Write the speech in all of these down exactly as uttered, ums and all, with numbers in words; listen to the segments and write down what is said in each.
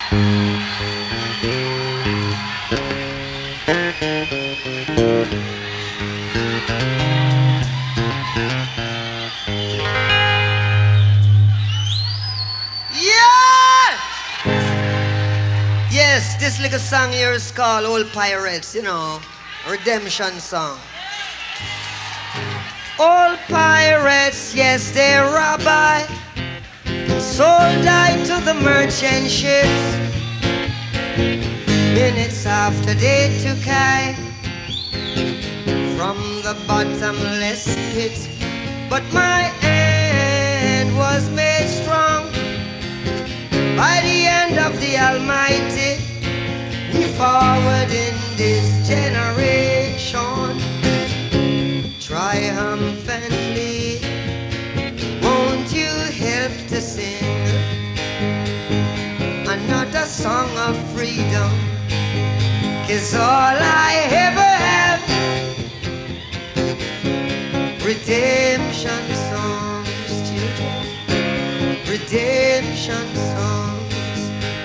Yes, this little song here is called Old Pirates, you know, redemption song. Old pirates, yes, they rob I, sold I to the merchant ships. Minutes after they took I from the bottomless pit, but my hand was made strong by the hand of the Almighty. We forward in this generation triumphantly. Won't you help to sing another song of freedom? 'Cause all I ever have, redemption songs, children, redemption songs.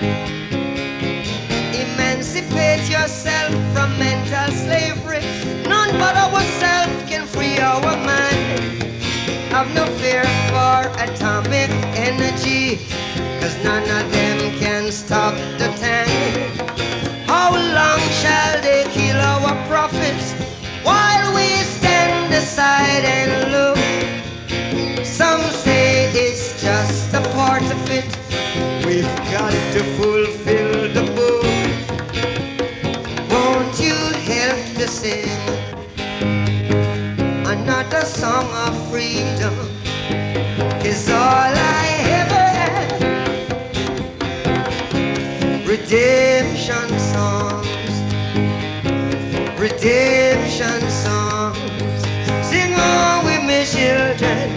Emancipate yourself from mental slavery. None but ourselves can free our mind. Have no fear for atomic energy, 'cause none of them can stop the time. How long shall they kill our prophets while we stand aside and look? Some say it's just a part of it. We've got to fulfill the book. Won't you help to sing another song of freedom? 'Cause all I ever had, redemption songs, redemption songs. Sing on with me, children,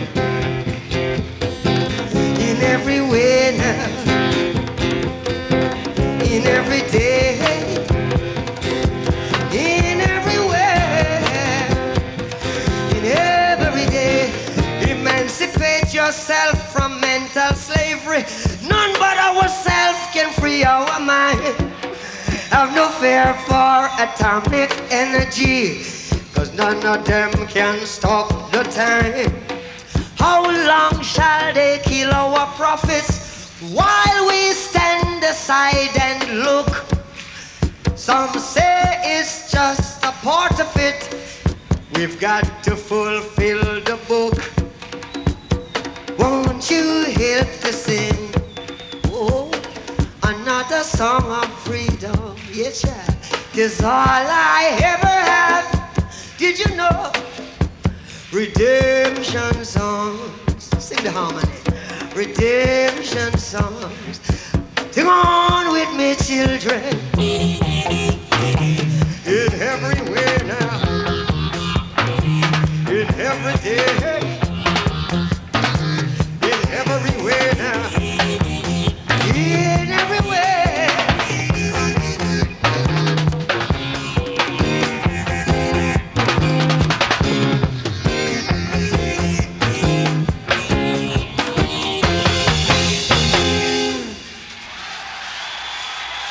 in every way now, in every day, in every way, in every day. Emancipate yourself from mental slavery. None but ourselves can free our mind. Have no fear for atomic energy, 'cause none of them can stop the time. How long shall they kill our prophets while we stand aside and look? Some say it's just a part of it. We've got to fulfill the book. Won't you help to sing, oh, another song of freedom? Yes, child. 'Cause all I ever have, did you know? Redemption songs. Sing the harmony. Redemption songs. Sing on with me, children. In every way now, in every day.